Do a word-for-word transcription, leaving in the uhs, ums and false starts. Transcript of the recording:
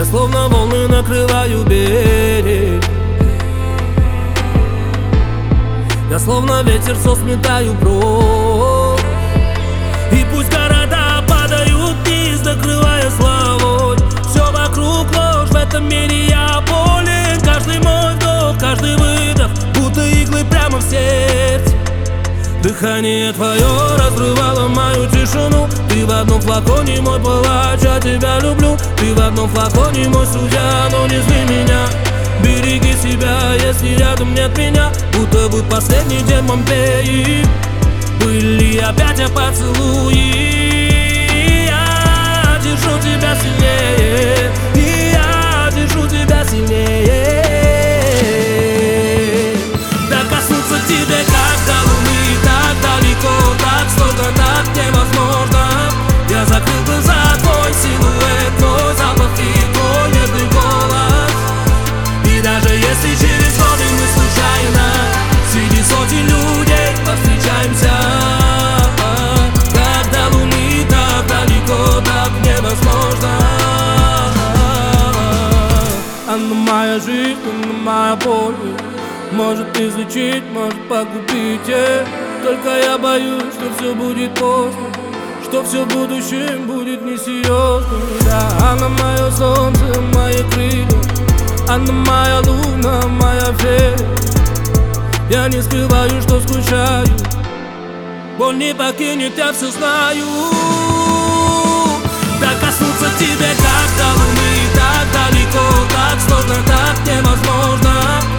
словно волны накрываю берег. Я словно ветер все сметаю прочь. И пусть города падают вниз, закрывая славой, все вокруг ложь, в этом мире я болен. Каждый мой вдох, каждый выдох, будто иглы прямо в сердце. Дыхание твое разрывало мою тишину. Ты в одном флаконе мой палач, я тебя люблю. Ты в одном флаконе мой судья, но не зли меня. Береги себя, если рядом нет меня. Будто бы последний день Помпеи были опять о поцелуи. Я держу тебя сильнее, и я держу тебя сильнее. Докоснуться к тебе, как до луны, так далеко, так сложно, так невозможно. Я закрыл глаза, твой силуэт, твой запах и твой нежный голос. И даже если через годы мы случайно среди сотен людей повстречаемся, как до луны, так далеко, так невозможно. Она моя жизнь, она моя боль, может излечить, может погубить. Только я боюсь, что все будет поздно, что все в будущем будет несерьезно. Да, она мое солнце, мои крылья, она моя луна, моя фея. Я не скрываю, что скучаю, боль не покинет, я все знаю. Докоснуться к тебе, как до луны, так далеко, так сложно, так невозможно.